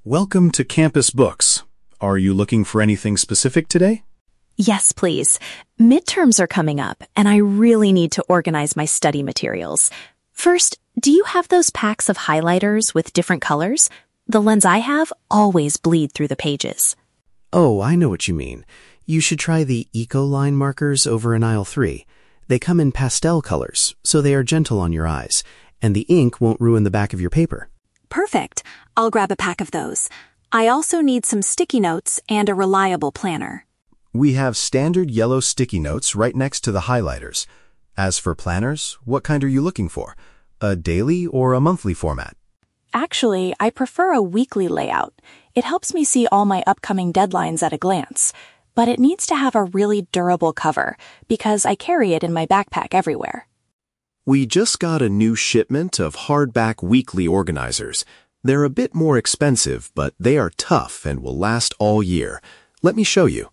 Welcome to Campus Books. Are you looking for anything specific today? Yes, please. Midterms are coming up, and I really need to organize my study materials. First, do you have those packs of highlighters with different colors? The ones I have always bleed through the pages. Oh, I know what you mean. You should try the Eco-Line markers over in aisle 3. They come in pastel colors, so they are gentle on your eyes, and the ink won't ruin the back of your paper. Perfect. I'll grab a pack of those. I also need some sticky notes and a reliable planner. We have standard yellow sticky notes right next to the highlighters. As for planners, what kind are you looking for? A daily or a monthly format? Actually, I prefer a weekly layout. It helps me see all my upcoming deadlines at a glance. But it needs to have a really durable cover, because I carry it in my backpack everywhere. We just got a new shipment of hardback weekly organizers. They're a bit more expensive, but they are tough and will last all year. Let me show you.